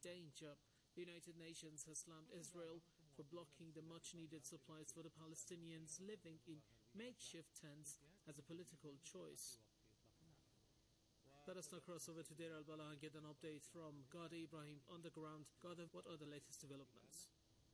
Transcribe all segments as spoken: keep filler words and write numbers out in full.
danger. The United Nations has slammed Israel for blocking the much-needed supplies for the Palestinians living in makeshift tents as a political choice. Let us now cross over to Deir al-Balah and get an update from Ghada Ibrahim on the ground. Ghada, what are the latest developments?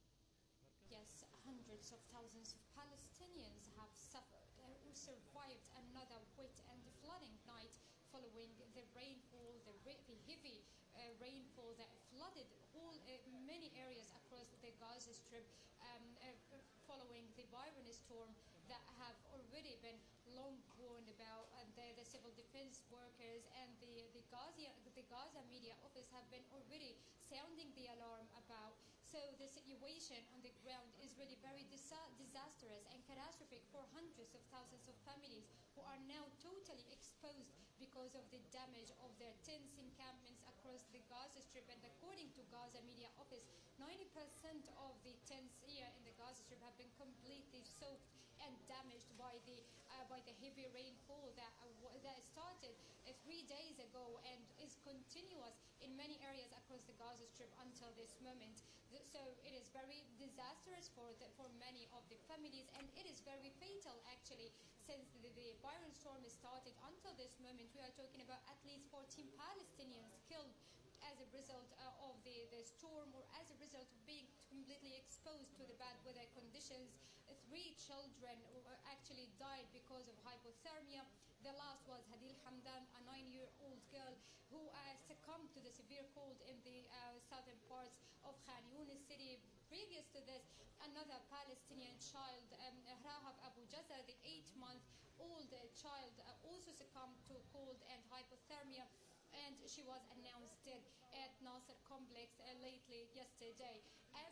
Yes, hundreds of thousands of Palestinians have suffered or survived another wet and flooding night following the rainfall, the, the heavy uh, rainfall that flooded all uh, many areas across the Gaza Strip um, uh, following the Byron storm that have already been long warned about. And the, the civil defense workers and the, the, Gaza, the Gaza media office have been already sounding the alarm about. So the situation on the ground is really very disa- disastrous and catastrophic for hundreds of thousands of families who are now totally exposed because of the damage of their tents encampments across the Gaza Strip. And according to Gaza media office, ninety percent of the tents here in the Gaza Strip have been completely soaked and damaged by the uh, by the heavy rainfall that uh, that started uh, three days ago and is continuous in many areas across the Gaza Strip until this moment. So it is very disastrous for the, for many of the families, and it is very fatal actually. Since the, the Byron storm started until this moment, we are talking about at least fourteen Palestinians killed as a result uh, of the, the storm, or as a result of being completely exposed to the bad weather conditions. Three children actually died because of hypothermia. The last was Hadil Hamdan, a nine-year-old girl who uh, succumbed to the severe cold in the uh, southern parts of Khan Yunis city. Previous to this, another Palestinian child, um, Rahab Abu Jazza, the eight-month-old child, uh, also succumbed to cold and hypothermia, and she was announced dead at Nasser complex uh, lately yesterday.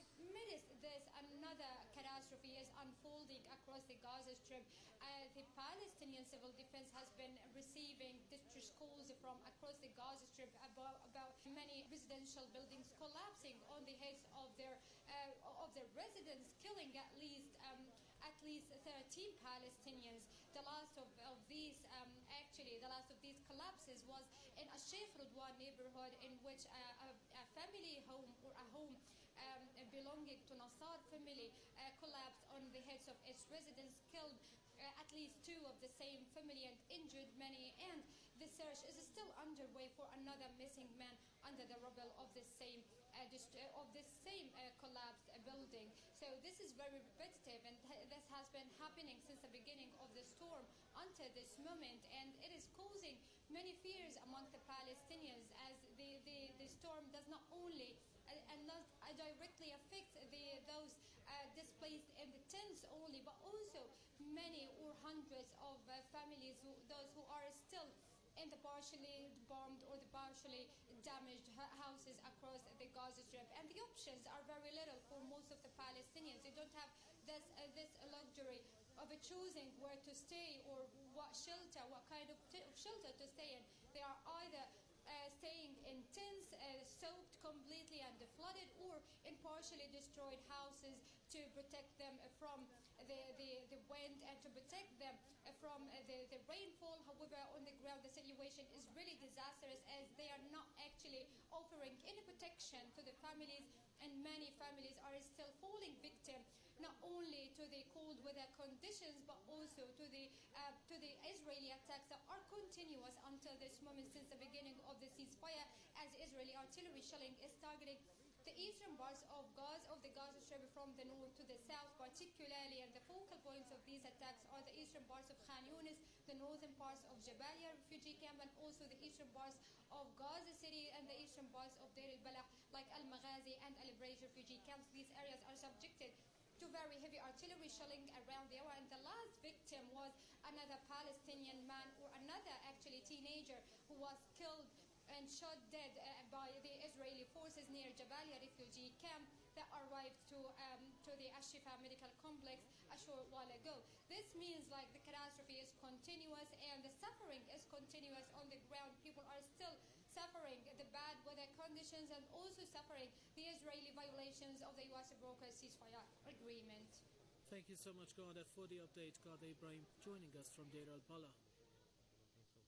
Amidst this, another catastrophe is unfolding across the Gaza Strip. Uh, the Palestinian civil defense has been receiving distress calls from across the Gaza Strip about, about many residential buildings collapsing on the heads of their uh, of their residents, killing at least um, at least thirteen Palestinians. The last of, of these, um, actually, the last of these collapses was in a Sheikh Radwan neighborhood, in which a, a, a family home or a home um, belonging to Nassar family uh, collapsed on the heads of its residents, killed uh, at least two of the same family and injured many. And the search is still underway for another missing man under the rubble of the same uh, dist- of this same uh, collapsed building. So this is very repetitive, and th- this has been happening since the beginning of the storm until this moment, and it is causing many fears among the Palestinians, as the, the, the storm does not only uh, and not uh, directly affect the, those uh, displaced in the tents only, but also many or hundreds of uh, families, who, those who are still in the partially bombed or the partially damaged houses across the Gaza Strip. And the options are very little for most of the Palestinians. They don't have this uh, this luxury of choosing where to stay or what shelter, what kind of, t- of shelter to stay in. They are either Uh, staying in tents, uh, soaked completely and flooded, or in partially destroyed houses to protect them from the, the, the wind and to protect them from the, the rainfall. However, on the ground, the situation is really disastrous, as they are not actually offering any protection to the families, and many families are still falling victim not only to the cold weather conditions, but also to the uh, to the Israeli attacks that are continuous until this moment, since the beginning of the ceasefire, as Israeli artillery shelling is targeting the eastern parts of Gaza, of the Gaza Strip from the north to the south particularly, and the focal points of these attacks are the eastern parts of Khan Yunis, the northern parts of Jabalia refugee camp, and also the eastern parts of Gaza City and the eastern parts of Deir al-Balah, like Al-Maghazi and Al-Braj refugee camps. These areas are subjected to very heavy artillery shelling around the hour, and the last victim was another Palestinian man, or another actually teenager, who was killed and shot dead uh, by the Israeli forces near Jabalia refugee camp that arrived to um, to the Ash-Shifa medical complex a short while ago. This means like the catastrophe is continuous and the suffering is continuous on the ground. People are still suffering the bad weather conditions and also suffering the Israeli violations of the U S brokered ceasefire agreement. Thank you so much, Ghada, for the update. Ghada Ibrahim joining us from Deir al-Balah.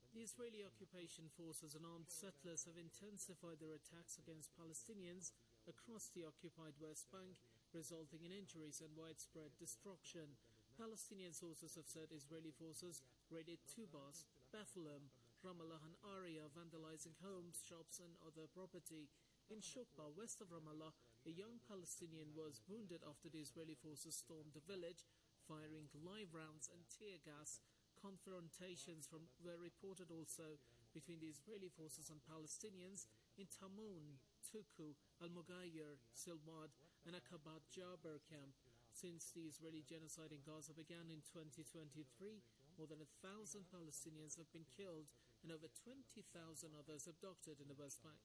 The Israeli occupation forces and armed settlers have intensified their attacks against Palestinians across the occupied West Bank, resulting in injuries and widespread destruction. Palestinian sources have said Israeli forces raided Tubas, Bethlehem, Ramallah and Aria, vandalizing homes, shops and other property. In Shukba, west of Ramallah, a young Palestinian was wounded after the Israeli forces stormed the village, firing live rounds and tear gas. Confrontations from, were reported also between the Israeli forces and Palestinians in Tamoun, Tuku, Al-Mughayr, Silwad and Akabat Jaber camp. Since the Israeli genocide in Gaza began in twenty twenty-three, more than a thousand Palestinians have been killed and over twenty thousand others abducted in the West Bank.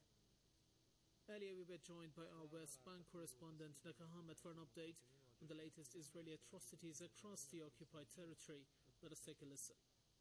Earlier we were joined by our West Bank correspondent Naka Ahmed for an update on the latest Israeli atrocities across the occupied territory. Let us take a listen.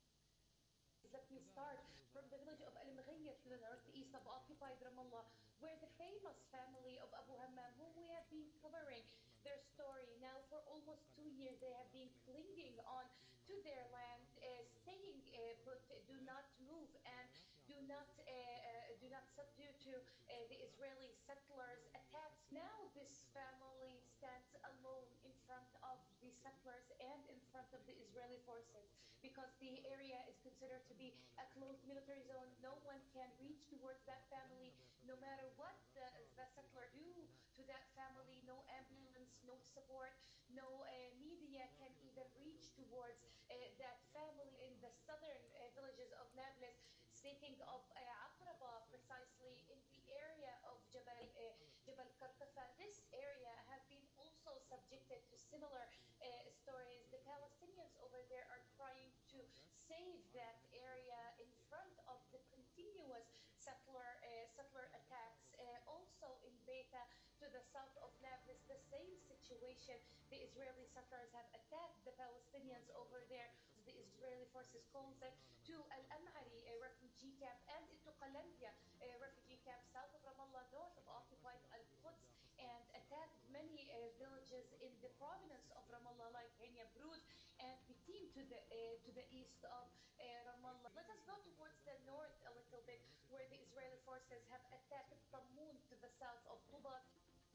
Let me start from the village of Al-Mughayr to the northeast of occupied Ramallah, where the famous family of Abu Hammam, whom we have been covering their story now for almost two years, they have been clinging on to their land, uh, staying uh, put, do not move and do not uh, uh, do not subdue to uh, the Israeli settlers' attacks. Now this family stands alone in front of the settlers and in front of the Israeli forces, because the area is considered to be a closed military zone. No one can reach towards that family, no matter what the, the settler do to that family. No ambulance, no support, no uh, media can even reach towards uh, that family in the southern uh, villages of Nablus. Speaking of uh, Aqraba, precisely in the area of Jabal, uh, Jabal Karkafa, this area has been also subjected to similar uh, stories. The Palestinians over there are trying to save that area in front of the continuous settler uh, settler attacks. Uh, also in Beta, to the south of Nablus, the same situation. The Israeli settlers have attacked the Palestinians over there. The Israeli forces called them to Al-Am'ari, a refugee camp, and into Qalambia, a refugee camp south of Ramallah, north of occupied Al-Quds, and attacked many uh, villages in the province of Ramallah, like Henya Brud and Bitim to the uh, to the east of uh, Ramallah. Let us go towards the north a little bit, where the Israeli forces have attacked Tamoun to the south of Tubat.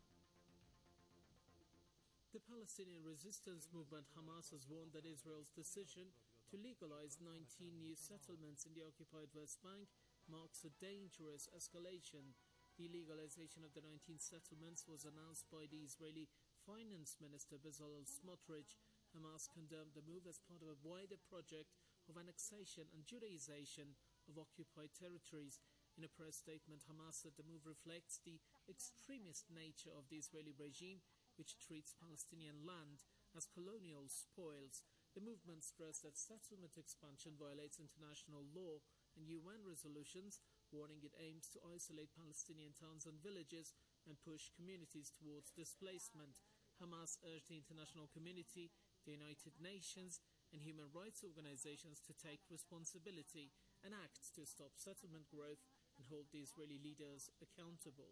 The Palestinian resistance movement Hamas has warned that Israel's decision to legalize nineteen new settlements in the occupied West Bank marks a dangerous escalation. The legalization of the nineteen settlements was announced by the Israeli Finance Minister Bezalel Smotrich. Hamas condemned the move as part of a wider project of annexation and Judaization of occupied territories. In a press statement, Hamas said the move reflects the extremist nature of the Israeli regime, which treats Palestinian land as colonial spoils. The movement stressed that settlement expansion violates international law and U N resolutions, warning it aims to isolate Palestinian towns and villages and push communities towards displacement. Hamas urged the international community, the United Nations, and human rights organizations to take responsibility and act to stop settlement growth and hold the Israeli leaders accountable.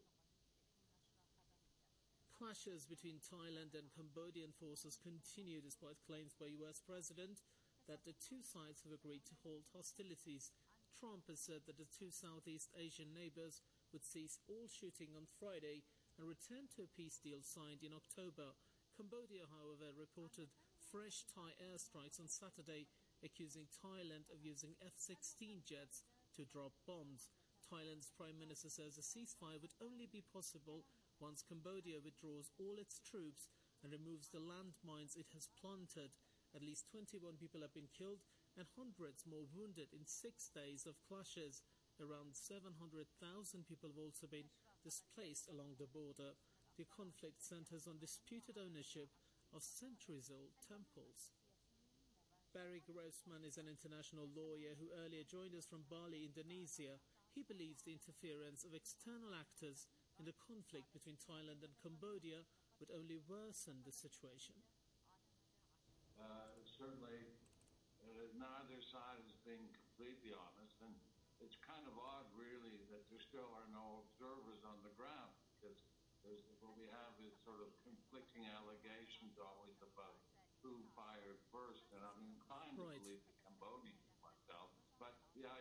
Clashes between Thailand and Cambodian forces continue despite claims by U S President that the two sides have agreed to halt hostilities. Trump has said that the two Southeast Asian neighbors would cease all shooting on Friday and return to a peace deal signed in October. Cambodia, however, reported fresh Thai airstrikes on Saturday, accusing Thailand of using F sixteen jets to drop bombs. Thailand's Prime Minister says a ceasefire would only be possible once Cambodia withdraws all its troops and removes the landmines it has planted. At least twenty-one people have been killed and hundreds more wounded in six days of clashes. Around seven hundred thousand people have also been displaced along the border. The conflict centers on disputed ownership of centuries-old temples. Barry Grossman is an international lawyer who earlier joined us from Bali, Indonesia. He believes the interference of external actors in the conflict between Thailand and Cambodia would only worsen the situation. Uh, certainly, uh, neither side is being completely honest, and it's kind of odd, really, that there still are no observers on the ground, because there's, what we have is sort of conflicting allegations always about who fired first, and I'm inclined right. to believe the Cambodians myself, but the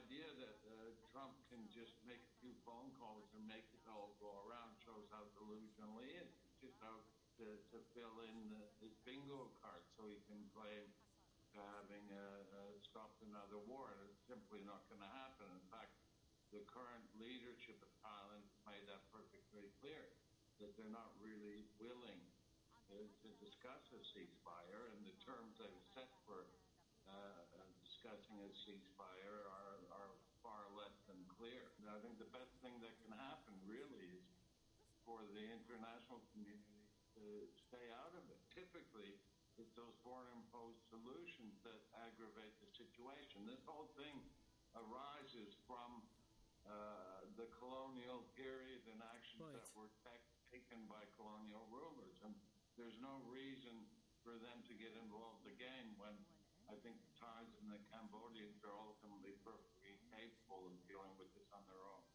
Trump can just make a few phone calls and make it all go around shows how delusional he is. He's just out to, to fill in the, his bingo card so he can claim to having uh, uh, stopped another war. And it's simply not going to happen. In fact, the current leadership of Thailand made that perfectly clear, that they're not really willing uh, to discuss a ceasefire, and the terms they've set for uh, discussing a ceasefire are, are far less than clear. And I think the best thing that can happen really is for the international community to stay out of it. Typically, it's those foreign-imposed solutions that aggravate the situation. This whole thing arises from uh, the colonial period and actions Right. that were tech- taken by colonial rulers. And there's no reason for them to get involved again when I think the Thais and the Cambodians are ultimately perfectly capable of dealing with this on their own.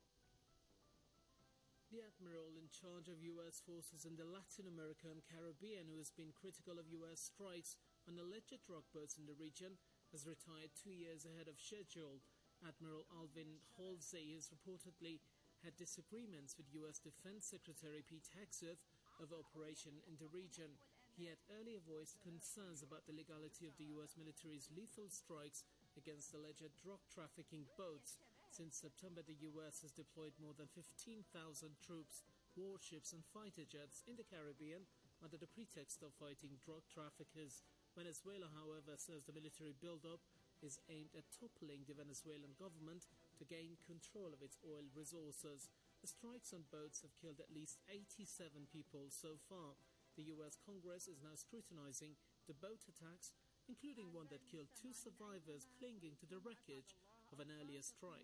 The admiral in charge of U S forces in the Latin America and Caribbean, who has been critical of U S strikes on alleged drug boats in the region, has retired two years ahead of schedule. Admiral Alvin Halsey has reportedly had disagreements with U S Defense Secretary Pete Hegseth over operation in the region. He had earlier voiced concerns about the legality of the U S military's lethal strikes against alleged drug trafficking boats. Since September, the U S has deployed more than fifteen thousand troops, warships and fighter jets in the Caribbean under the pretext of fighting drug traffickers. Venezuela, however, says the military buildup is aimed at toppling the Venezuelan government to gain control of its oil resources. The strikes on boats have killed at least eighty-seven people so far. The U S Congress is now scrutinizing the boat attacks, including one that killed two survivors clinging to the wreckage of an earlier strike.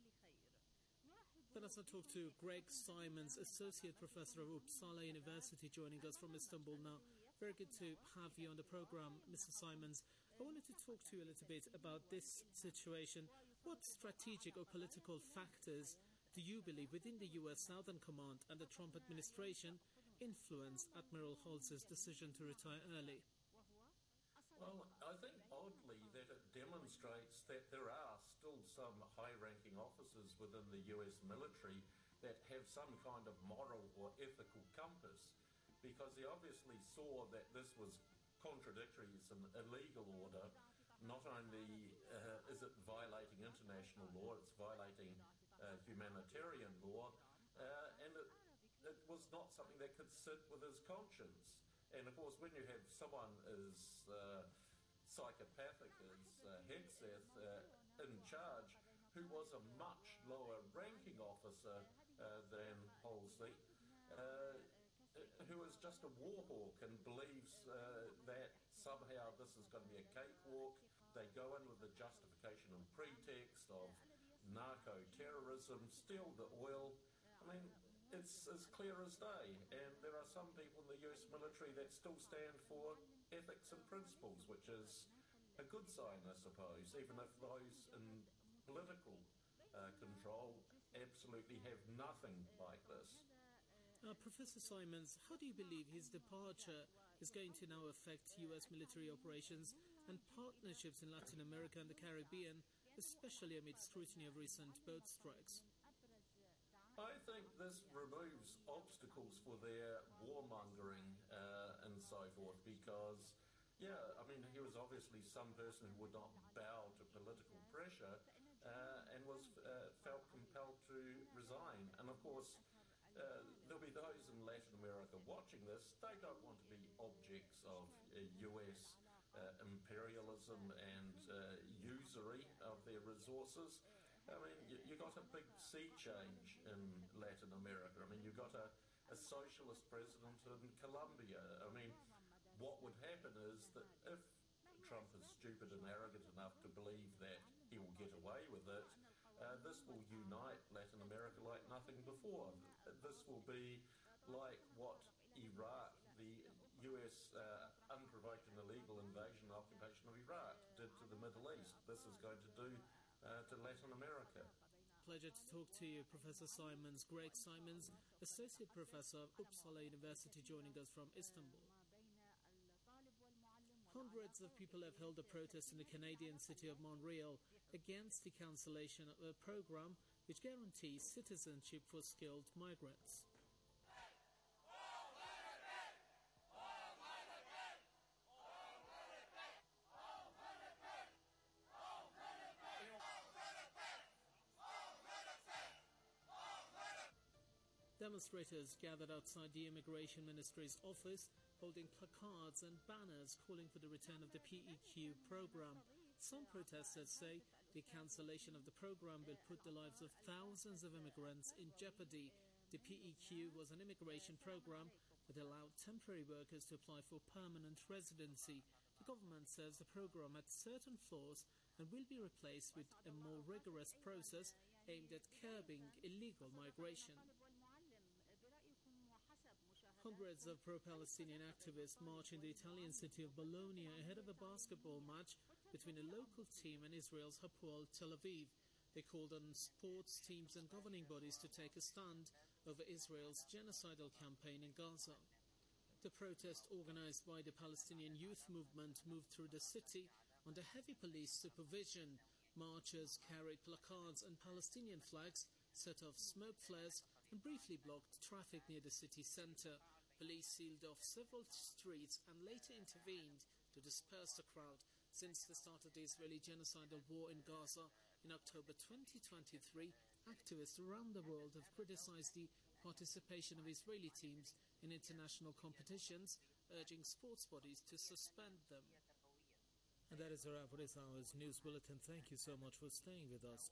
Let us now talk to Greg Simons, Associate Professor of Uppsala University, joining us from Istanbul now. Very good to have you on the program, Mister Simons. I wanted to talk to you a little bit about this situation. What strategic or political factors do you believe within the U S Southern Command and the Trump administration influenced Admiral Halsey's decision to retire early? Well, I think oddly that it demonstrates that there are still some high-ranking officers within the U S military that have some kind of moral or ethical compass, because he obviously saw that this was contradictory, it's an illegal order. Not only uh, is it violating international law, it's violating uh, humanitarian law, uh, and it, it was not something that could sit with his conscience. And of course, when you have someone as uh, psychopathic as uh, Hegseth uh, in charge, who was a much lower ranking officer uh, than Halsey, uh, who is just a war hawk and believes uh, that somehow this is going to be a cakewalk. They go in with the justification and pretext of narco-terrorism, steal the oil. I mean, it's as clear as day, and there are some people in the U S military that still stand for ethics and principles, which is a good sign, I suppose, even if those in political uh, control absolutely have nothing like this. Uh, Professor Simons, how do you believe his departure is going to now affect U S military operations and partnerships in Latin America and the Caribbean, especially amid scrutiny of recent boat strikes? I think this removes obstacles for their warmongering uh, and so forth, because, yeah, I mean, he was obviously some person who would not bow to political pressure uh, and was uh, felt compelled to resign. And of course, uh, there'll be those in Latin America watching this. They don't want to be objects of uh, U S uh, imperialism and uh, usury of their resources. I mean, you, you got a big sea change in Latin America. I mean, you got a, a socialist president in Colombia. I mean, what would happen is that if Trump is stupid and arrogant enough to believe that he will get away with it, uh, this will unite Latin America like nothing before. This will be like what Iraq, the U S uh, unprovoked and illegal invasion and occupation of Iraq did to the Middle East. This is going to do Uh, to Latin America. Pleasure to talk to you, Professor Simons. Greg Simons, Associate Professor of Uppsala University, joining us from Istanbul. Hundreds of people have held a protest in the Canadian city of Montreal against the cancellation of a program which guarantees citizenship for skilled migrants. Demonstrators gathered outside the Immigration Ministry's office, holding placards and banners calling for the return of the P E Q program. Some protesters say the cancellation of the program will put the lives of thousands of immigrants in jeopardy. The P E Q was an immigration program that allowed temporary workers to apply for permanent residency. The government says the program had certain flaws and will be replaced with a more rigorous process aimed at curbing illegal migration. Hundreds of pro-Palestinian activists march in the Italian city of Bologna ahead of a basketball match between a local team and Israel's Hapoel Tel Aviv. They called on sports teams and governing bodies to take a stand over Israel's genocidal campaign in Gaza. The protest, organized by the Palestinian Youth Movement, moved through the city under heavy police supervision. Marchers carried placards and Palestinian flags, set off smoke flares, and briefly blocked traffic near the city centre. Police sealed off several streets and later intervened to disperse the crowd. Since the start of the Israeli genocidal war in Gaza in October twenty twenty-three, activists around the world have criticized the participation of Israeli teams in international competitions, urging sports bodies to suspend them. And that is a wrap for this hour's news bulletin. Thank you so much for staying with us.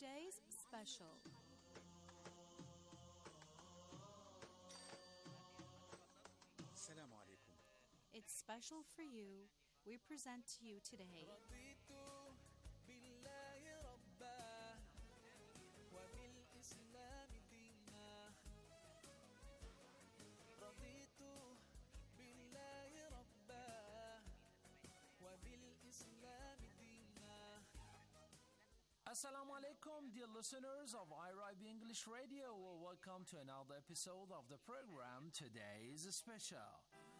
today's special. Assalamu alaikum. It's special for you. We present to you today Assalamu alaikum, dear listeners of I R I B English Radio. Well, welcome to another episode of the program. Today's special.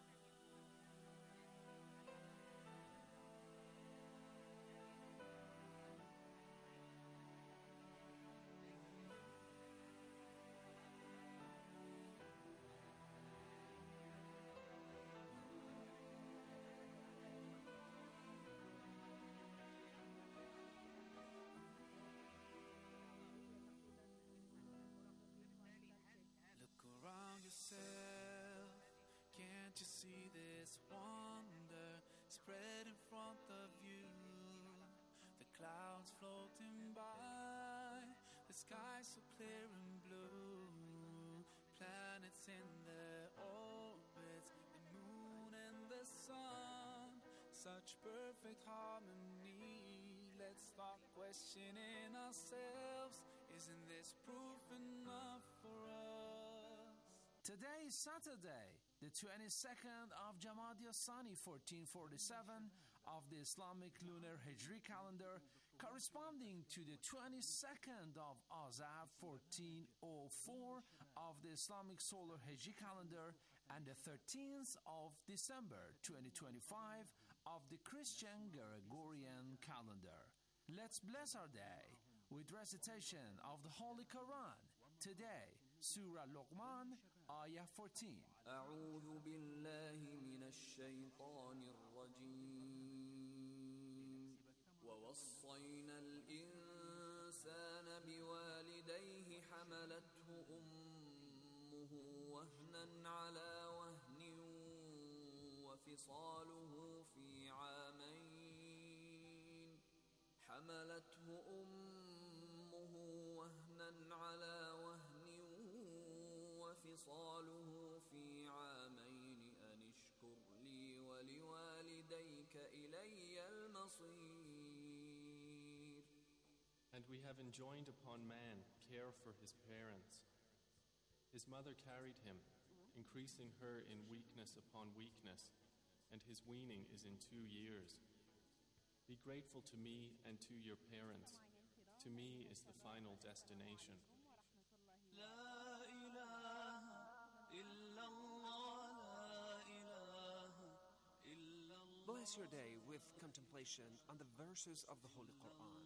Yourself, can't you see this wonder spread in front of you? The clouds floating by, the sky so clear and blue, planets in their orbits, the moon and the sun, such perfect harmony. Let's start questioning ourselves. Isn't this proof enough for us? Today is Saturday, the twenty-second of Jamadi al-Thani fourteen forty-seven of the Islamic lunar Hijri calendar, corresponding to the twenty-second of Azab fourteen oh four of the Islamic solar Hijri calendar, and the thirteenth of December twenty twenty-five of the Christian Gregorian calendar. Let's bless our day with recitation of the Holy Quran. Today, Surah Luqman, Ayah fourteen. أعوذ بالله من الشيطان الرجيم ووصينا الإنسان بوالديه حملته أمه وهنا على وهن وفصاله في عامين حملته أمه وهنا على وهن وفصاله في عامين أن اشكر لي ولوالديك إلي المصير. And we have enjoined upon man care for his parents. His mother carried him, increasing her in weakness upon weakness, and his weaning is in two years. Be grateful to me and to your parents. To me is the final destination. Bless your day with contemplation on the verses of the Holy Quran.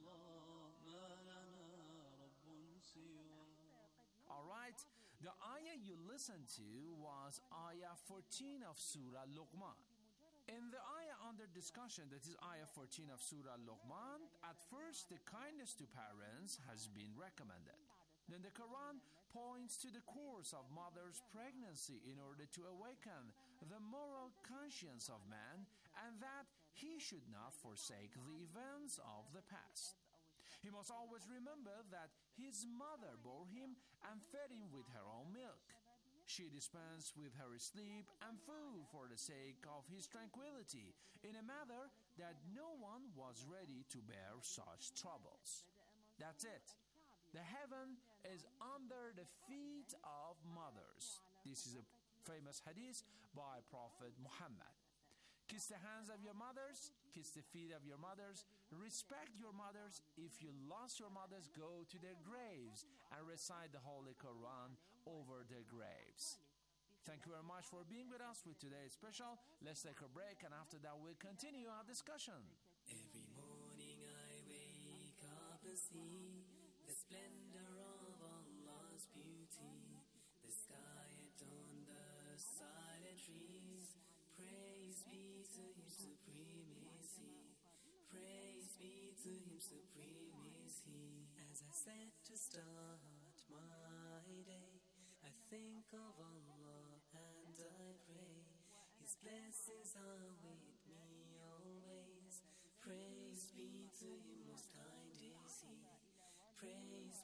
All right, the ayah you listened to was Ayah fourteen of Surah Luqman. In the ayah under discussion, that is Ayah fourteen of Surah Luqman, at first the kindness to parents has been recommended. Then the Quran points to the course of mother's pregnancy in order to awaken the moral conscience of man, and that he should not forsake the events of the past. He must always remember that his mother bore him and fed him with her own milk. She dispensed with her sleep and food for the sake of his tranquility, in a manner that no one was ready to bear such troubles. That's it. The heaven is under the feet of mothers. This is a famous hadith by Prophet Muhammad. Kiss the hands of your mothers, kiss the feet of your mothers, respect your mothers. If you lost your mothers, go to their graves and recite the Holy Quran over their graves. Thank you very much for being with us with today's special. Let's take a break, and after that we'll continue our discussion. Every morning I wake up and see the splendor of Allah's beauty, the sky and on the silent trees. Praise be to Him supremacy. Praise be to Him supremacy. As I set to start my day, I think of Allah and I pray. His blessings are with me always. Praise be to Him, most kind is He. Praise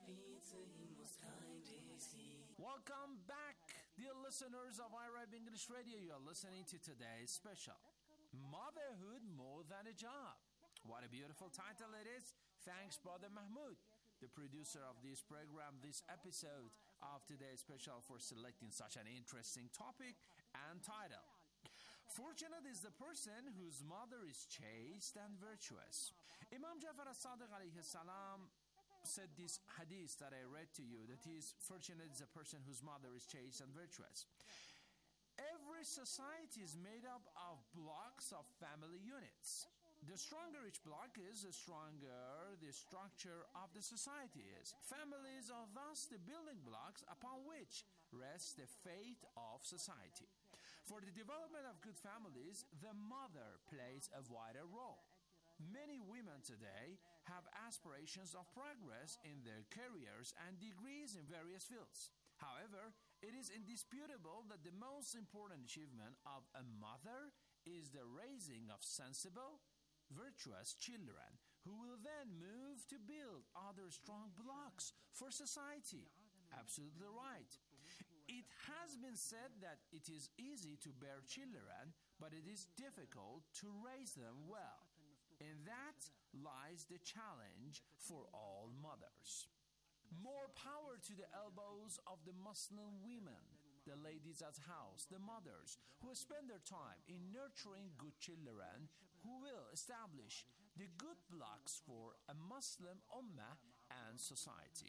be to him most kindly see. Welcome back, dear listeners of iRibe English Radio. You are listening to today's special, Motherhood More Than a Job. What a beautiful title it is. Thanks, Brother Mahmoud, the producer of this program, this episode of today's special, for selecting such an interesting topic and title. Fortunate is the person whose mother is chaste and virtuous. Imam Jafar as-Sadiq alayhi salam said this hadith that I read to you, that is, fortunate is a person whose mother is chaste and virtuous. Every society is made up of blocks of family units. The stronger each block is, the stronger the structure of the society is. Families are thus the building blocks upon which rests the fate of society. For the development of good families, the mother plays a vital role. Many women today have aspirations of progress in their careers and degrees in various fields. However, it is indisputable that the most important achievement of a mother is the raising of sensible, virtuous children who will then move to build other strong blocks for society. Absolutely right. It has been said that it is easy to bear children, but it is difficult to raise them well. In that lies the challenge for all mothers. More power to the elbows of the Muslim women, the ladies at house, the mothers who spend their time in nurturing good children who will establish the good blocks for a Muslim ummah and society.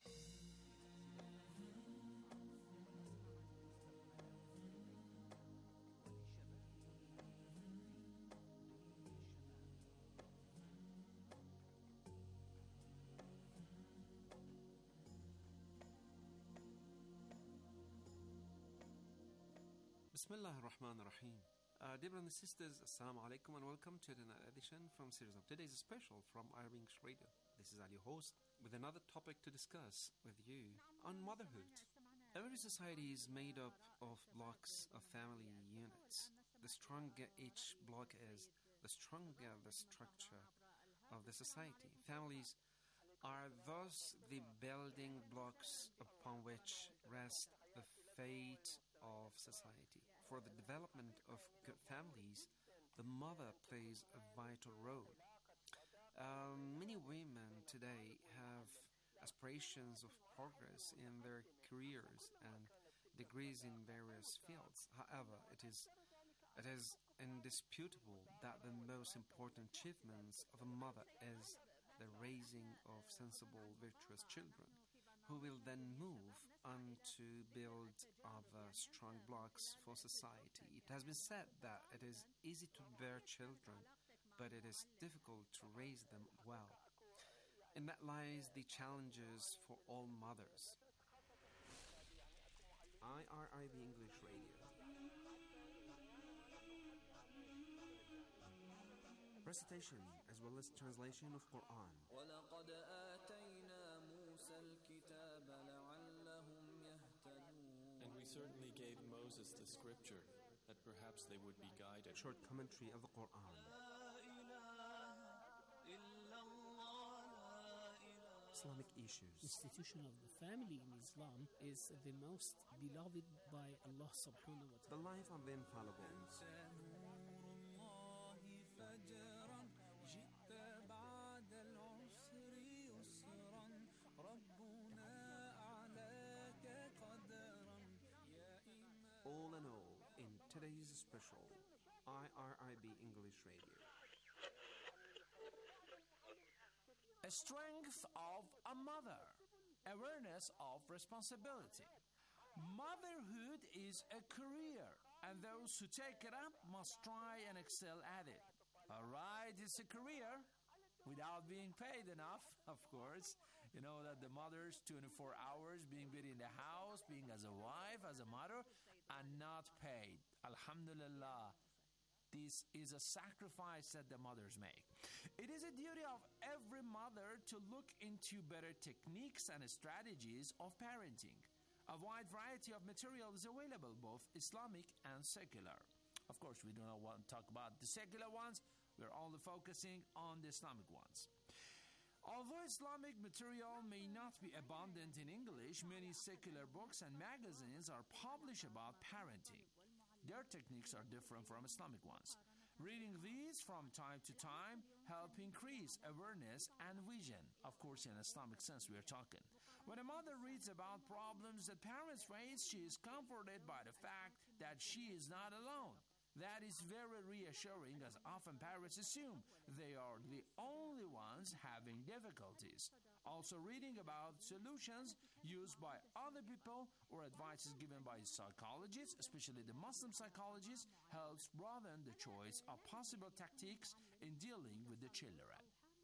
Bismillah ar-Rahman ar-Rahim. Uh, dear brothers and sisters, Assalamu alaikum and welcome to another edition from series of today's special from iRibe English Radio. This is Ali, your host, with another topic to discuss with you on motherhood. Every society is made up of blocks of family units. The stronger each block is, the stronger the structure of the society. Families are thus the building blocks upon which rest the fate of society. For the development of good families, the mother plays a vital role. Um, many women today have aspirations of progress in their careers and degrees in various fields. However, it is it is indisputable that the most important achievements of a mother is the raising of sensible, virtuous children, who will then move on to build other strong blocks for society. It has been said that it is easy to bear children, but it is difficult to raise them well. In that lies the challenges for all mothers. iRibe English Radio. Recitation as well as translation of Quran. وَلَقَدْ آتَيْنَا مُوسَى الْكِتَابَ لَعَلَّهُمْ يَهْتَدُونَ. And we certainly gave Moses the scripture, that perhaps they would be guided. Short commentary of the Quran. Islamic issues. Institution of the family in Islam is the most beloved by Allah subhanahu wa ta'ala. The life of the infallible. All in all, in today's special iRibe English Radio. A strength of a mother, awareness of responsibility. Motherhood is a career, and those who take it up must try and excel at it. All right, it's a career without being paid enough, of course. You know that the mother's twenty-four hours being busy in the house, being as a wife, as a mother, and not paid. Alhamdulillah. This is a sacrifice that the mothers make. It is a duty of every mother to look into better techniques and strategies of parenting. A wide variety of material is available, both Islamic and secular. Of course, we do not want to talk about the secular ones. We're only focusing on the Islamic ones. Although Islamic material may not be abundant in English, many secular books and magazines are published about parenting. Their techniques are different from Islamic ones. Reading these from time to time help increase awareness and vision. Of course, in Islamic sense we are talking. When a mother reads about problems that parents face, she is comforted by the fact that she is not alone. That is very reassuring, as often parents assume they are the only ones having difficulties. Also, reading about solutions used by other people or advices given by psychologists, especially the Muslim psychologists, helps broaden the choice of possible tactics in dealing with the children.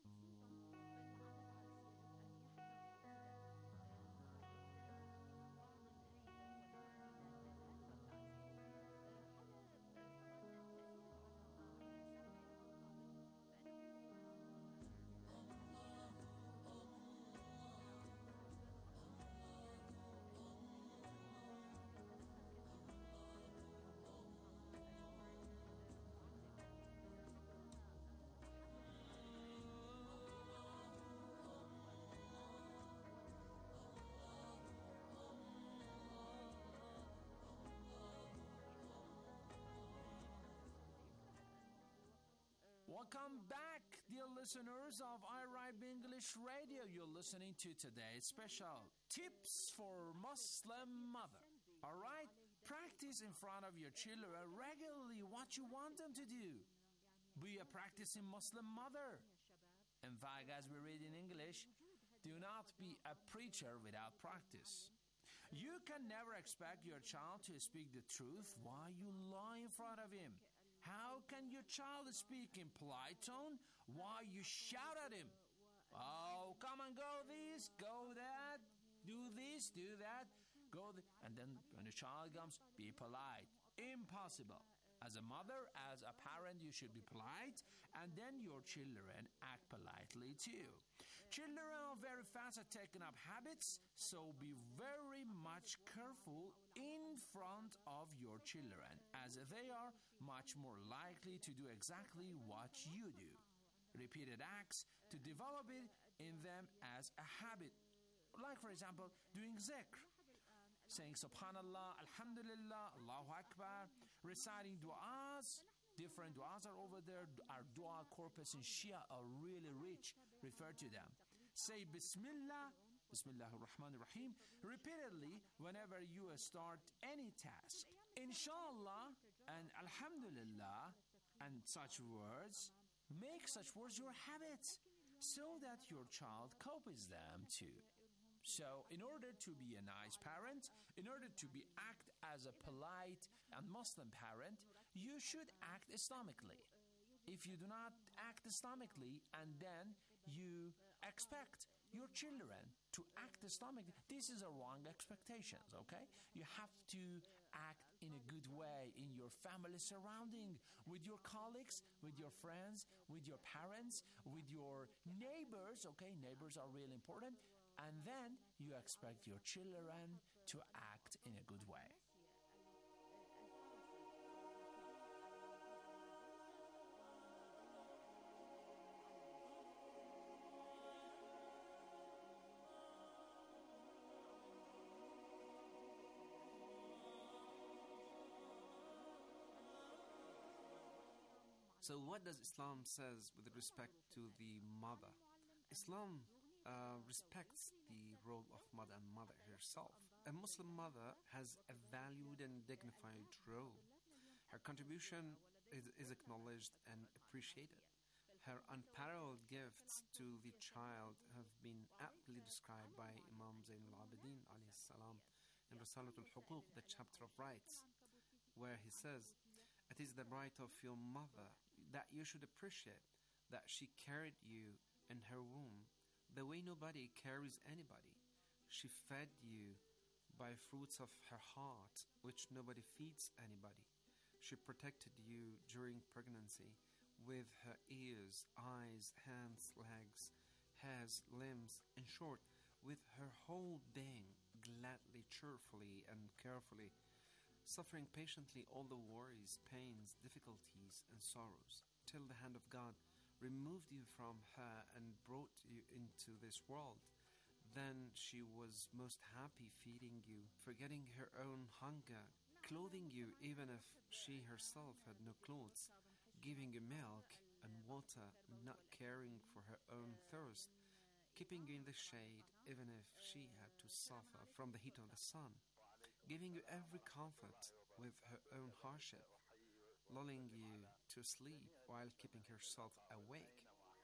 Welcome back, dear listeners of Arab English Radio. You're listening to today's special Tips for Muslim Mother. All right? Practice in front of your children regularly what you want them to do. Be a practicing Muslim mother. In fact, as we read in English, do not be a preacher without practice. You can never expect your child to speak the truth while you lie in front of him. How can your child speak in polite tone while you shout at him? Oh, come and go this, go that, do this, do that, go th-. And then when the child comes, be polite. Impossible. As a mother, as a parent, you should be polite, and then your children act politely too. Children are very fast at taking up habits, so be very much careful in front of your children, as they are much more likely to do exactly what you do. Repeated acts to develop it in them as a habit. Like, for example, doing zikr, saying Subhanallah, Alhamdulillah, Allahu Akbar, reciting du'as. Different du'as are over there. Our dua corpus in Shia are really rich. Refer to them. Say Bismillah, Bismillah ar-Rahman ar-Rahim, repeatedly whenever you start any task. Inshallah and Alhamdulillah and such words, make such words your habit so that your child copies them too. So, in order to be a nice parent, in order to be act as a polite and Muslim parent, you should act Islamically. If you do not act Islamically and then you expect your children to act Islamically, this is a wrong expectations, okay? You have to act in a good way in your family surrounding, with your colleagues, with your friends, with your parents, with your neighbors, okay? Neighbors are really important. And then you expect your children to act in a good way. So what does Islam says with respect to the mother? Islam uh, respects the role of mother and mother herself. A Muslim mother has a valued and dignified role. Her contribution is, is acknowledged and appreciated. Her unparalleled gifts to the child have been aptly described by Imam Zain al-Abidin alayhi salam in Risalat al-Huquq, the chapter of rights, where he says, "It is the right of your mother that you should appreciate that she carried you in her womb the way nobody carries anybody. She fed you by fruits of her heart, which nobody feeds anybody. She protected you during pregnancy with her ears, eyes, hands, legs, hairs, limbs, in short, with her whole being, gladly, cheerfully, and carefully, suffering patiently all the worries, pains, difficulties, and sorrows, till the hand of God removed you from her and brought you into this world. Then she was most happy feeding you, forgetting her own hunger, clothing you even if she herself had no clothes, giving you milk and water, not caring for her own thirst, keeping you in the shade even if she had to suffer from the heat of the sun, giving you every comfort with her own hardship, lulling you to sleep while keeping herself awake.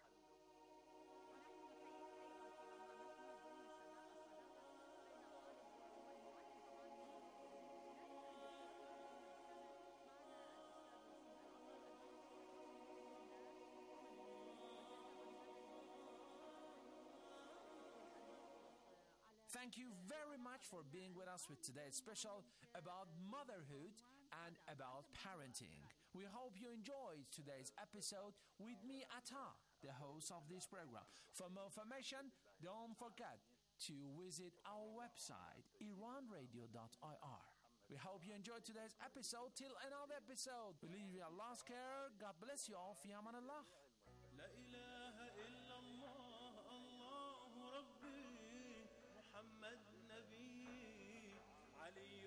Thank you very much for being with us with today's special about motherhood and about parenting. We hope you enjoyed today's episode with me, Atta, the host of this program. For more information, don't forget to visit our website, iran radio dot i r. We hope you enjoyed today's episode. Till another episode, we leave you Allah's care. God bless you all. Fi aman Allah. لا إله إلا الله الله ربي محمد نبي علي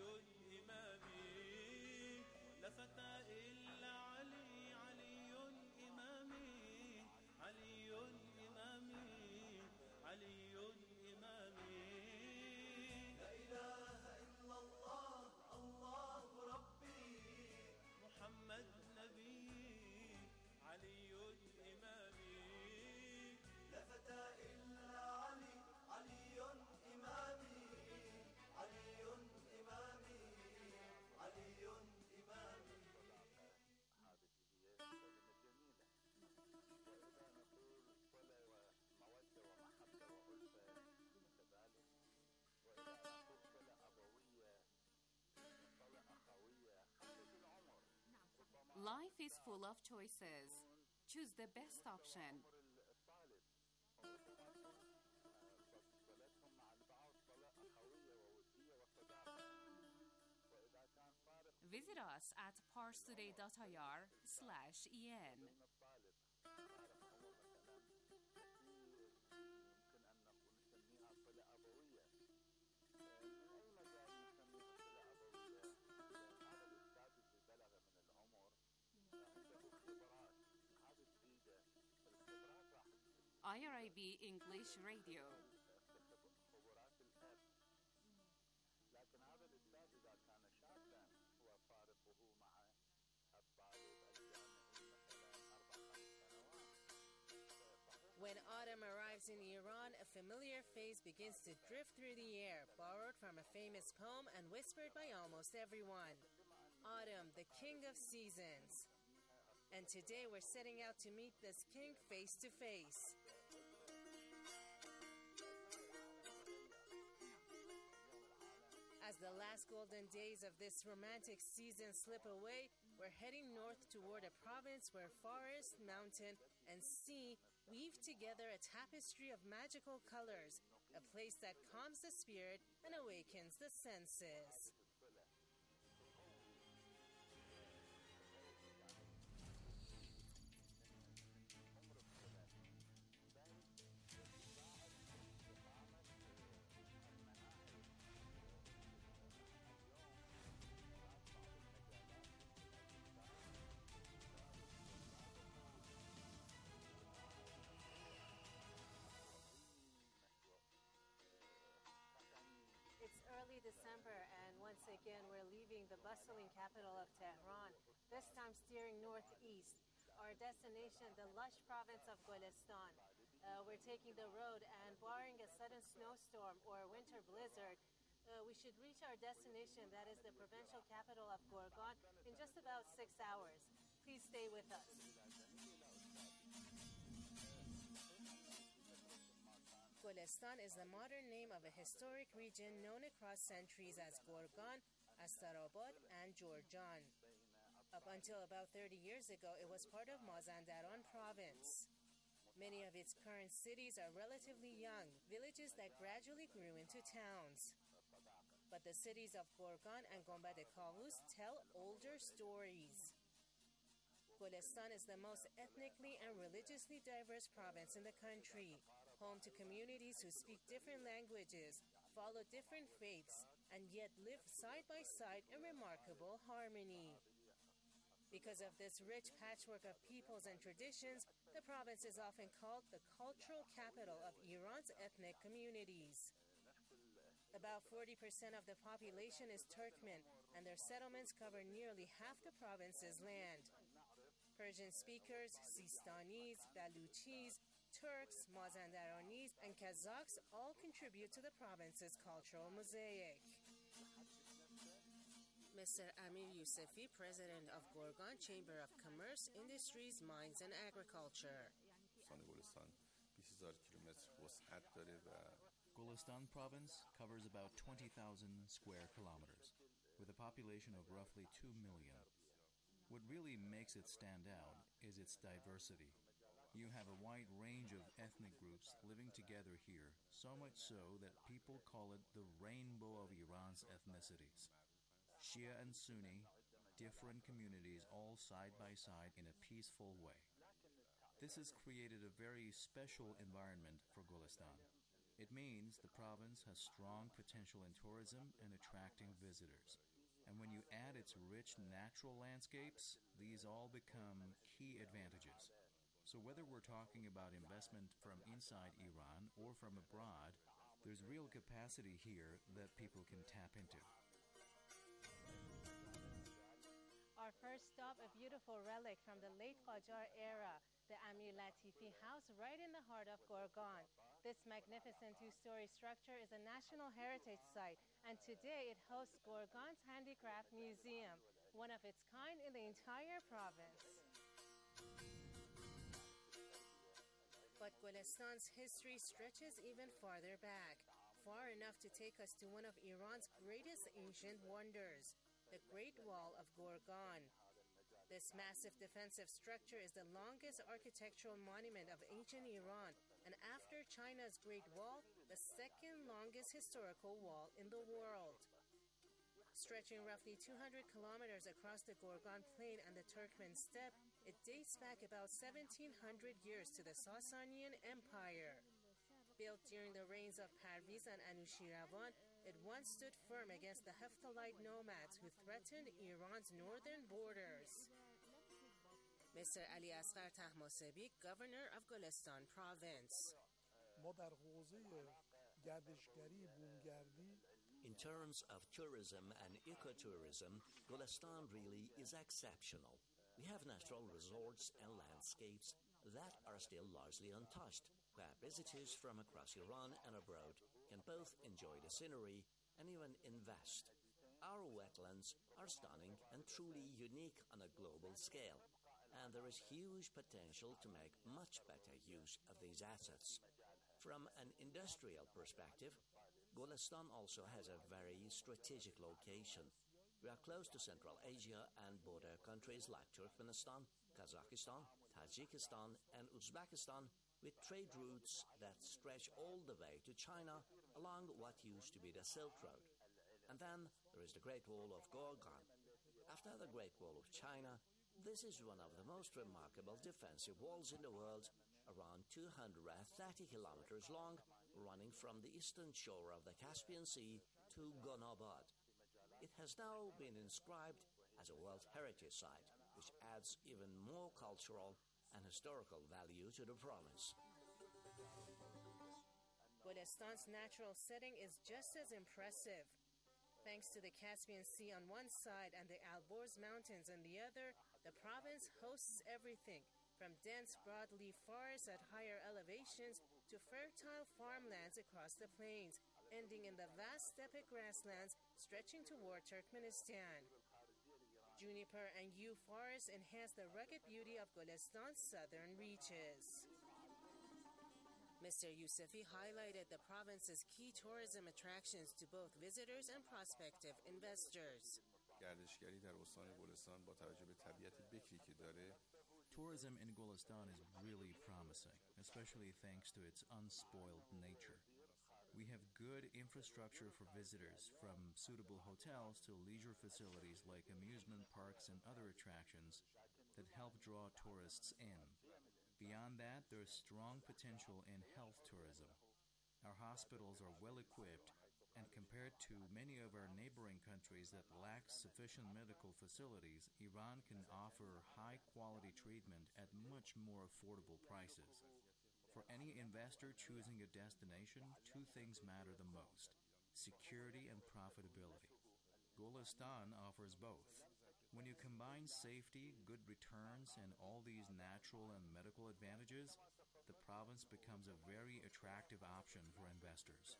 إمامي لا فتى إلا علي علي إمامي علي إمامي علي إمامي لا إله إلا الله الله ربي محمد نبي علي إمامي لا فتى إلا علي علي إمامي علي إمامي علي إمامي Life is full of choices. Choose the best option. Visit us at parstoday dot i r slash en. I R I B English Radio. When autumn arrives in Iran, a familiar face begins to drift through the air, borrowed from a famous poem and whispered by almost everyone. Autumn, the king of seasons. And today we're setting out to meet this king face to face. As the last golden days of this romantic season slip away, we're heading north toward a province where forest, mountain, and sea weave together a tapestry of magical colors, a place that calms the spirit and awakens the senses. Early December, and once again we're leaving the bustling capital of Tehran, this time steering northeast. Our destination, the lush province of Golestan. Uh, we're taking the road, and barring a sudden snowstorm or a winter blizzard, uh, we should reach our destination, that is the provincial capital of Gorgan, in just about six hours. Please stay with us. Golestan is the modern name of a historic region known across centuries as Gorgan, Astarabad, and Jorjan. Up until about thirty years ago, it was part of Mazandaran province. Many of its current cities are relatively young, villages that gradually grew into towns. But the cities of Gorgan and Gombad Kavus tell older stories. Golestan is the most ethnically and religiously diverse province in the country, home to communities who speak different languages, follow different faiths, and yet live side by side in remarkable harmony. Because of this rich patchwork of peoples and traditions, the province is often called the cultural capital of Iran's ethnic communities. About forty percent of the population is Turkmen, and their settlements cover nearly half the province's land. Persian speakers, Sistanis, Baluchis, Turks, Mazandaranis, and Kazakhs all contribute to the province's cultural mosaic. Mister Amir Yousefi, president of Gorgan Chamber of Commerce, Industries, Mines, and Agriculture. Golestan province covers about twenty thousand square kilometers, with a population of roughly two million. What really makes it stand out is its diversity. You have a wide range of ethnic groups living together here, so much so that people call it the rainbow of Iran's ethnicities. Shia and Sunni, different communities all side by side in a peaceful way. This has created a very special environment for Golestan. It means the province has strong potential in tourism and attracting visitors. And when you add its rich natural landscapes, these all become key advantages. So whether we're talking about investment from inside Iran or from abroad, there's real capacity here that people can tap into. Our first stop, a beautiful relic from the late Qajar era, the Amir Latifi House right in the heart of Gorgan. This magnificent two-story structure is a National Heritage Site, and today it hosts Gorgan's Handicraft Museum, one of its kind in the entire province. But Golestan's history stretches even farther back, far enough to take us to one of Iran's greatest ancient wonders, the Great Wall of Gorgan. This massive defensive structure is the longest architectural monument of ancient Iran, and after China's Great Wall, the second longest historical wall in the world. Stretching roughly two hundred kilometers across the Gorgan Plain and the Turkmen Steppe, it dates back about seventeen hundred years to the Sasanian Empire. Built during the reigns of Parviz and Anushiravan, it once stood firm against the Hephthalite nomads who threatened Iran's northern borders. Mister Ali Asghar Tahmasbi, governor of Golestan province. In terms of tourism and ecotourism, Golestan really is exceptional. We have natural resorts and landscapes that are still largely untouched, where visitors from across Iran and abroad can both enjoy the scenery and even invest. Our wetlands are stunning and truly unique on a global scale, and there is huge potential to make much better use of these assets. From an industrial perspective, Golestan also has a very strategic location. We are close to Central Asia and border countries like Turkmenistan, Kazakhstan, Tajikistan, and Uzbekistan, with trade routes that stretch all the way to China along what used to be the Silk Road. And then there is the Great Wall of Gorgan. After the Great Wall of China, this is one of the most remarkable defensive walls in the world, around two hundred thirty kilometers long, running from the eastern shore of the Caspian Sea to Gonabad. It has now been inscribed as a World Heritage Site, which adds even more cultural and historical value to the province. Golestan's natural setting is just as impressive. Thanks to the Caspian Sea on one side and the Alborz Mountains on the other, the province hosts everything from dense broadleaf forests at higher elevations to fertile farmlands across the plains, ending in the vast steppe grasslands stretching toward Turkmenistan. Juniper and yew forests enhance the rugged beauty of Golestan's southern reaches. Mister Yousefi highlighted the province's key tourism attractions to both visitors and prospective investors. Tourism in Golestan is really promising, especially thanks to its unspoiled nature. We have good infrastructure for visitors, from suitable hotels to leisure facilities like amusement parks and other attractions, that help draw tourists in. Beyond that, there is strong potential in health tourism. Our hospitals are well equipped, and compared to many of our neighboring countries that lack sufficient medical facilities, Iran can offer high-quality treatment at much more affordable prices. For any investor choosing a destination, two things matter the most: security and profitability. Golestan offers both. When you combine safety, good returns, and all these natural and medical advantages, the province becomes a very attractive option for investors.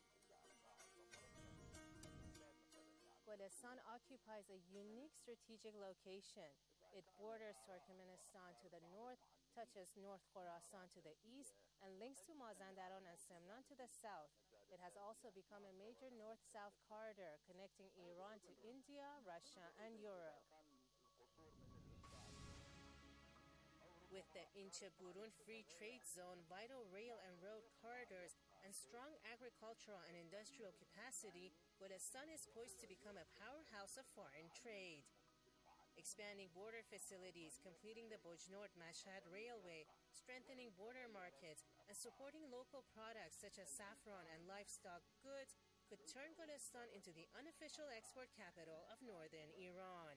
Golestan occupies a unique strategic location. It borders Turkmenistan to the north, touches North Khorasan to the east, and links to Mazandaran and Semnan to the south. It has also become a major north-south corridor connecting Iran to India, Russia, and Europe. With the Inche-Burun Free Trade Zone, vital rail and road corridors, and strong agricultural and industrial capacity, Golestan is poised to become a powerhouse of foreign trade. Expanding border facilities, completing the Bojnord-Mashhad Railway, strengthening border markets, and supporting local products such as saffron and livestock goods could turn Golestan into the unofficial export capital of northern Iran.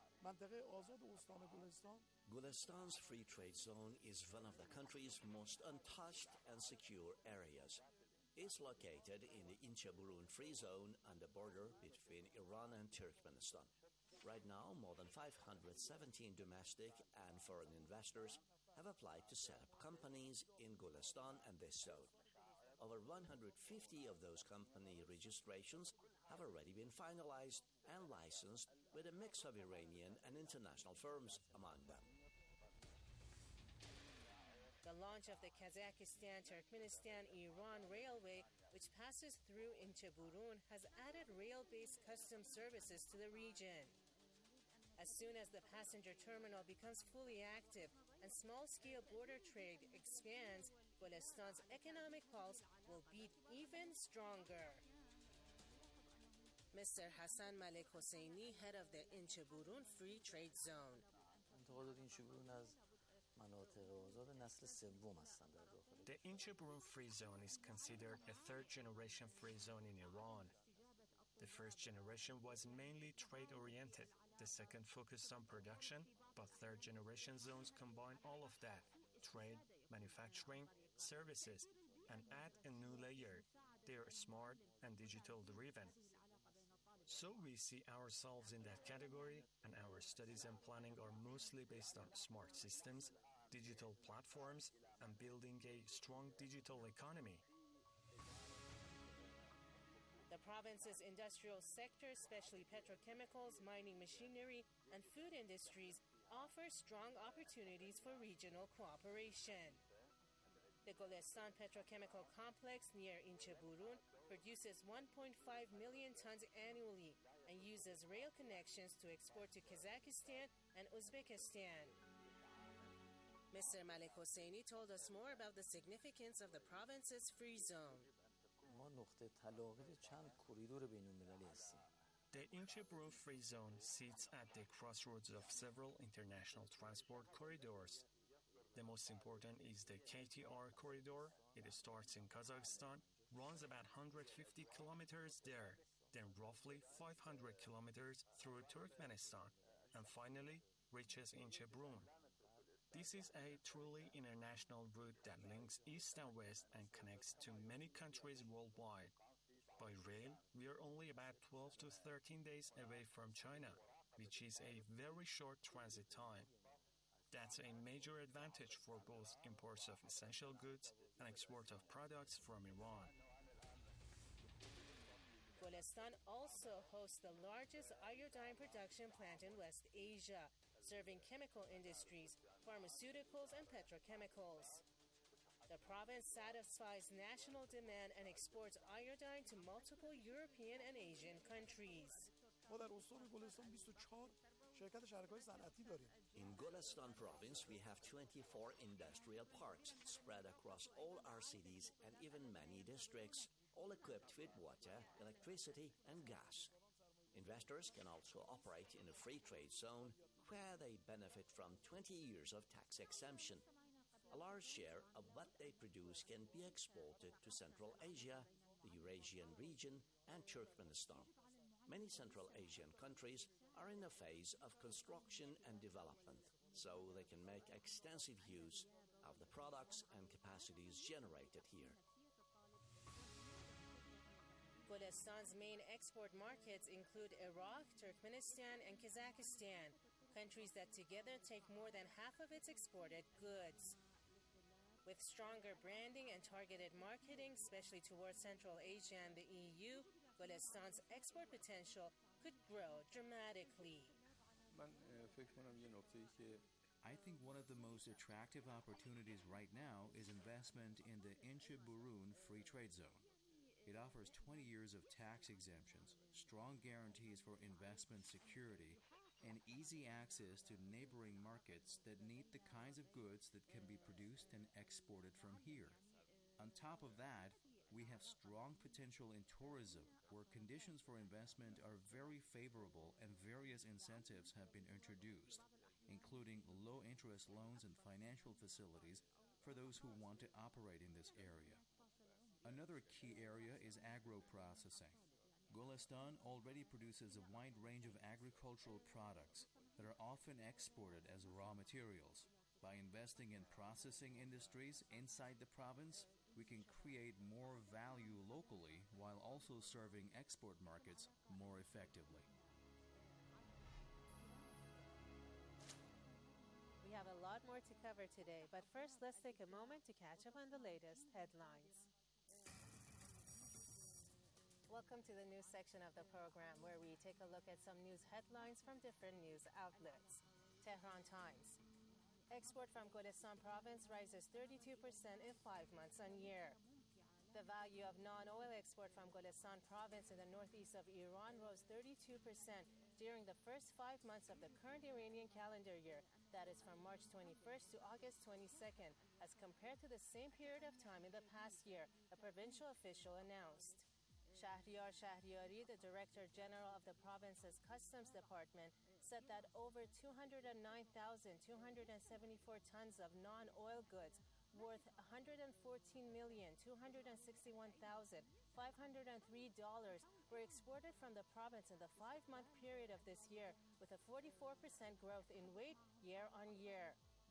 Golestan's free trade zone is one of the country's most untouched and secure areas. It's located in the Inche-Burun Free Zone on the border between Iran and Turkmenistan. Right now, more than five hundred seventeen domestic and foreign investors have applied to set up companies in Golestan and this zone. Over one hundred fifty of those company registrations have already been finalized and licensed, with a mix of Iranian and international firms among them. The launch of the Kazakhstan-Turkmenistan-Iran Railway, which passes through Inche-Burun, has added rail-based customs services to the region. As soon as the passenger terminal becomes fully active and small-scale border trade expands, Golestan's economic pulse will beat even stronger. Mister Hassan Malik Hosseini, head of the Inche-Burun Free Trade Zone. The Inche-Burun Free Zone is considered a third-generation free zone in Iran. The first generation was mainly trade-oriented. The second focused on production, but third-generation zones combine all of that: trade, manufacturing, services, and add a new layer. They are smart and digital-driven. So we see ourselves in that category, and our studies and planning are mostly based on smart systems, digital platforms, and building a strong digital economy. The province's industrial sector, especially petrochemicals, mining machinery, and food industries, offers strong opportunities for regional cooperation. The Golestan Petrochemical Complex near Inche-Burun produces one point five million tons annually and uses rail connections to export to Kazakhstan and Uzbekistan. Mister Malik Hosseini told us more about the significance of the province's free zone. The Inche-Burun Free Zone sits at the crossroads of several international transport corridors. The most important is the K T R corridor. It starts in Kazakhstan, runs about one hundred fifty kilometers there, then roughly five hundred kilometers through Turkmenistan, and finally reaches Inche-Burun. This is a truly international route that links east and west and connects to many countries worldwide. By rail, we are only about twelve to thirteen days away from China, which is a very short transit time. That's a major advantage for both imports of essential goods and export of products from Iran. Golestan also hosts the largest iodine production plant in West Asia, serving chemical industries, pharmaceuticals, and petrochemicals. The province satisfies national demand and exports iodine to multiple European and Asian countries. In Golestan province, we have twenty-four industrial parks spread across all our cities and even many districts, all equipped with water, electricity, and gas. Investors can also operate in a free trade zone, where they benefit from twenty years of tax exemption. A large share of what they produce can be exported to Central Asia, the Eurasian region, and Turkmenistan. Many Central Asian countries are in a phase of construction and development, so they can make extensive use of the products and capacities generated here. Golestan's main export markets include Iraq, Turkmenistan, and Kazakhstan, countries that together take more than half of its exported goods. With stronger branding and targeted marketing, especially towards Central Asia and the E U, Golestan's export potential could grow dramatically. I think one of the most attractive opportunities right now is investment in the Inche Burun Free Trade Zone. It offers twenty years of tax exemptions, strong guarantees for investment security, and easy access to neighboring markets that need the kinds of goods that can be produced and exported from here. On top of that, we have strong potential in tourism, where conditions for investment are very favorable and various incentives have been introduced, including low-interest loans and financial facilities for those who want to operate in this area. Another key area is agro-processing. Golestan already produces a wide range of agricultural products that are often exported as raw materials. By investing in processing industries inside the province, we can create more value locally while also serving export markets more effectively. We have a lot more to cover today, but first let's take a moment to catch up on the latest headlines. Welcome to the news section of the program, where we take a look at some news headlines from different news outlets. Tehran Times. Export from Golestan province rises thirty-two percent in five months on year. The value of non-oil export from Golestan province in the northeast of Iran rose thirty-two percent during the first five months of the current Iranian calendar year, that is from March twenty-first to August twenty-second, as compared to the same period of time in the past year, a provincial official announced. Shahriyar Shahriyari, the Director General of the province's Customs Department, said that over two hundred nine thousand two hundred seventy-four tons of non-oil goods worth one hundred fourteen million two hundred sixty-one thousand five hundred three dollars were exported from the province in the five-month period of this year, with a forty-four percent growth in weight year on year.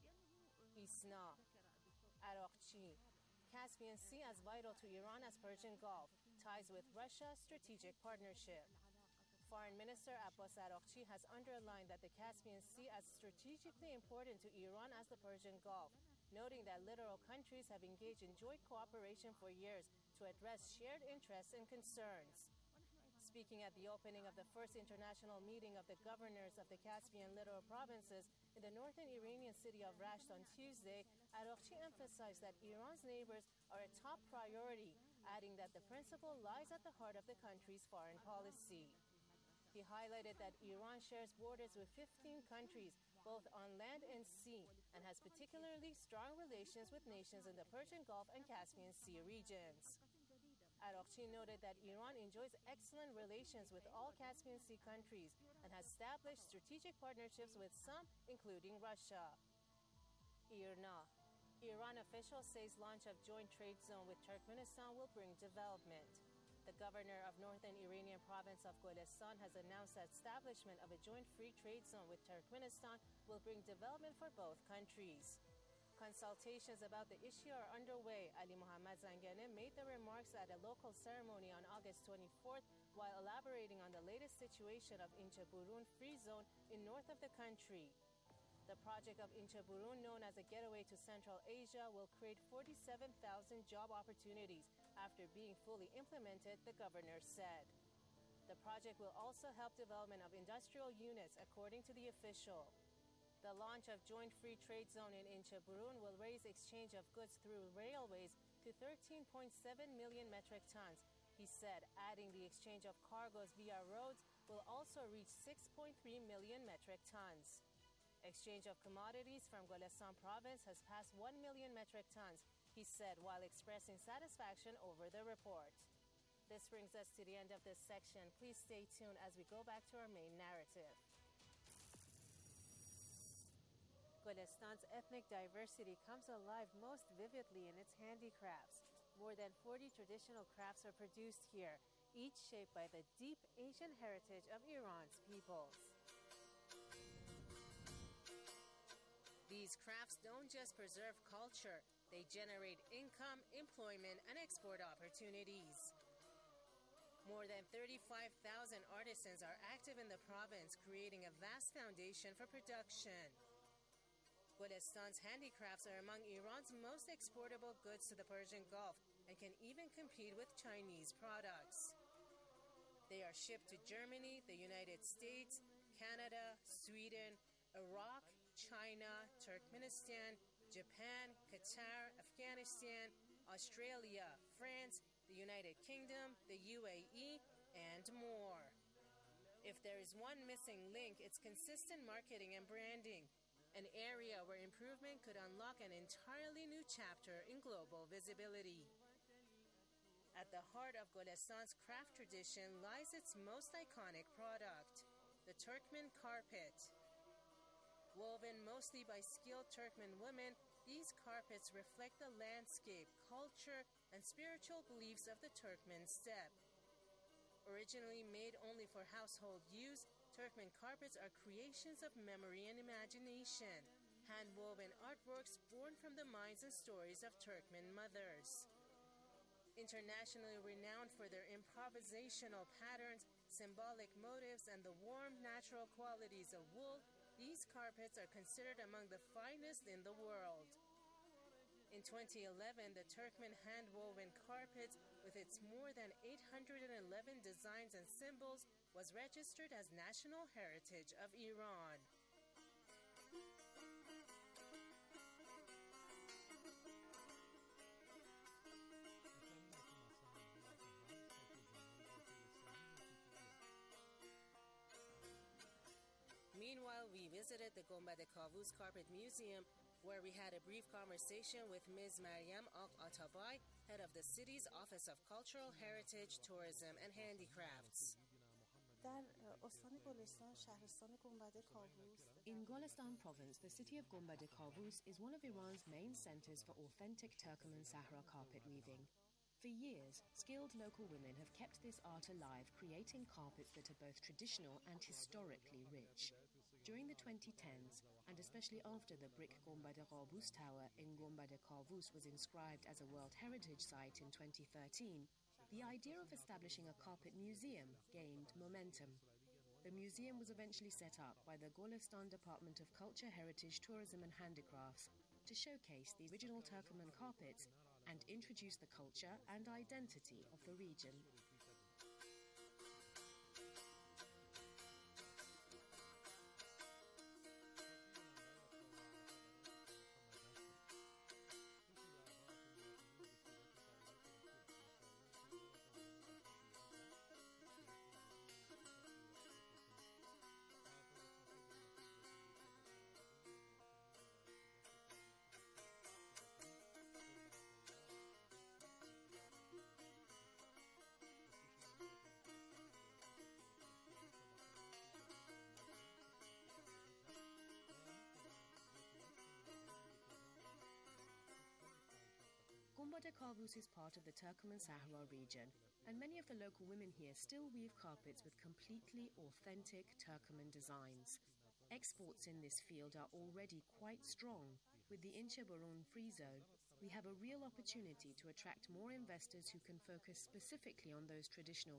Isna. Araghchi. Caspian Sea as vital to Iran as Persian Gulf. Ties with Russia, strategic partnership. Foreign Minister Abbas Araghchi has underlined that the Caspian Sea is strategically important to Iran as the Persian Gulf, noting that littoral countries have engaged in joint cooperation for years to address shared interests and concerns. Speaking at the opening of the first international meeting of the governors of the Caspian littoral provinces in the northern Iranian city of Rasht on Tuesday, Araghchi emphasized that Iran's neighbors are a top priority, adding that the principle lies at the heart of the country's foreign policy. He highlighted that Iran shares borders with fifteen countries, both on land and sea, and has particularly strong relations with nations in the Persian Gulf and Caspian Sea regions. Araghchi noted that Iran enjoys excellent relations with all Caspian Sea countries and has established strategic partnerships with some, including Russia. Irna. Iran officials say launch of joint trade zone with Turkmenistan will bring development. The governor of northern Iranian province of Golestan has announced that establishment of a joint free trade zone with Turkmenistan will bring development for both countries. Consultations about the issue are underway. Ali Mohammad Zanganeh made the remarks at a local ceremony on August twenty-fourth while elaborating on the latest situation of Inche Burun Free Zone in north of the country. The project of Inche Burun, known as a gateway to Central Asia, will create forty-seven thousand job opportunities after being fully implemented, the governor said. The project will also help development of industrial units, according to the official. The launch of joint free trade zone in Inche Burun will raise exchange of goods through railways to thirteen point seven million metric tons, he said, adding the exchange of cargoes via roads will also reach six point three million metric tons. Exchange of commodities from Golestan province has passed one million metric tons, he said, while expressing satisfaction over the report. This brings us to the end of this section. Please stay tuned as we go back to our main narrative. Golestan's ethnic diversity comes alive most vividly in its handicrafts. More than forty traditional crafts are produced here, each shaped by the deep Asian heritage of Iran's peoples. These crafts don't just preserve culture, they generate income, employment, and export opportunities. More than thirty-five thousand artisans are active in the province, creating a vast foundation for production. Golestan's handicrafts are among Iran's most exportable goods to the Persian Gulf and can even compete with Chinese products. They are shipped to Germany, the United States, Canada, Sweden, Iraq, China, Turkmenistan, Japan, Qatar, Afghanistan, Australia, France, the United Kingdom, the U A E, and more. If there is one missing link, it's consistent marketing and branding, an area where improvement could unlock an entirely new chapter in global visibility. At the heart of Golestan's craft tradition lies its most iconic product, the Turkmen carpet. Woven mostly by skilled Turkmen women, these carpets reflect the landscape, culture, and spiritual beliefs of the Turkmen steppe. Originally made only for household use, Turkmen carpets are creations of memory and imagination, hand-woven artworks born from the minds and stories of Turkmen mothers. Internationally renowned for their improvisational patterns, symbolic motifs, and the warm, natural qualities of wool, these carpets are considered among the finest in the world. In twenty eleven, the Turkmen hand-woven carpet, with its more than eight hundred eleven designs and symbols, was registered as National Heritage of Iran. Meanwhile, we visited the Gombad Kavus Carpet Museum, where we had a brief conversation with Miz Maryam Aq Atabai, head of the city's Office of Cultural Heritage, Tourism and Handicrafts. In Golestan province, the city of Gombad Kavus is one of Iran's main centers for authentic Turkmen Sahara carpet weaving. For years, skilled local women have kept this art alive, creating carpets that are both traditional and historically rich. During the twenty tens, and especially after the brick Gombad Kavus Tower in Gombad Kavus was inscribed as a World Heritage Site in twenty thirteen, the idea of establishing a carpet museum gained momentum. The museum was eventually set up by the Golestan Department of Culture, Heritage, Tourism and Handicrafts to showcase the original Turkmen carpets and introduce the culture and identity of the region. Gombad Kavus is part of the Turkmen Sahara region, and many of the local women here still weave carpets with completely authentic Turkmen designs. Exports in this field are already quite strong. With the Inche Barun Free Zone, we have a real opportunity to attract more investors who can focus specifically on those traditional